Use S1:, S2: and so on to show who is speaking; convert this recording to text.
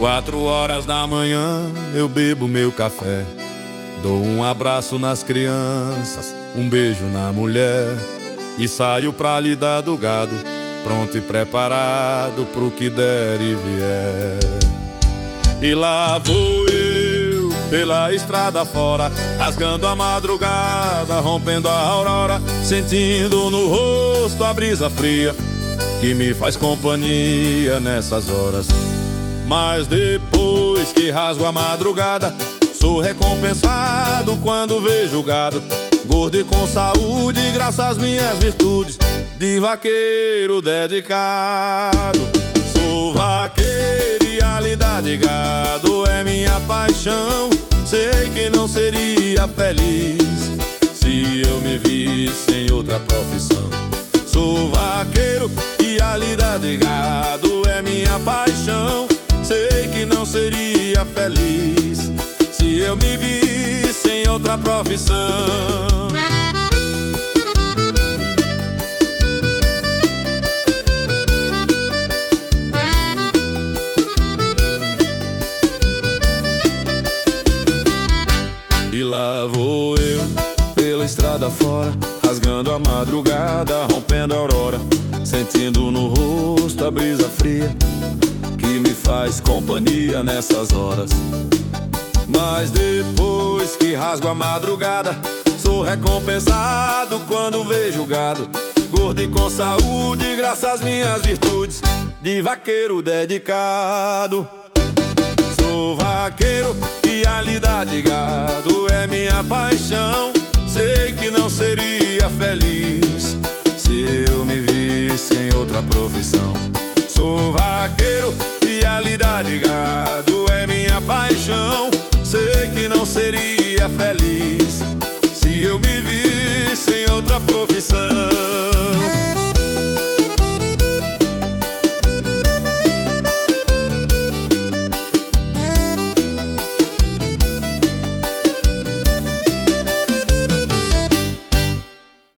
S1: 4 horas da manhã eu bebo meu café, dou um abraço nas crianças, um beijo na mulher e saio pra lidar do gado, pronto e preparado pro que der e vier. E lá vou eu pela estrada fora, rasgando a madrugada, rompendo a aurora, sentindo no rosto a brisa fria que me faz companhia nessas horas. Mas depois que rasgo a madrugada, sou recompensado quando vejo o gado gordo e com saúde, graças às minhas virtudes de vaqueiro dedicado. Sou vaqueiro e a lida de gado é minha paixão. Sei que não seria feliz se eu me visse em outra profissão. Sou vaqueiro e a lida de gado é minha paixão. Sei que não seria feliz se eu me visse em outra profissão. E lá vou eu pela estrada fora, rasgando a madrugada, rompendo a aurora, sentindo no rosto a brisa fria que me faz companhia nessas horas. Mas depois que rasgo a madrugada, sou recompensado quando vejo o gado gordo e com saúde, graças às minhas virtudes de vaqueiro dedicado. Sou vaqueiro e a lida de gado é minha paixão. Sei que não seria feliz se eu me visse em outra profissão. Sou vaqueiro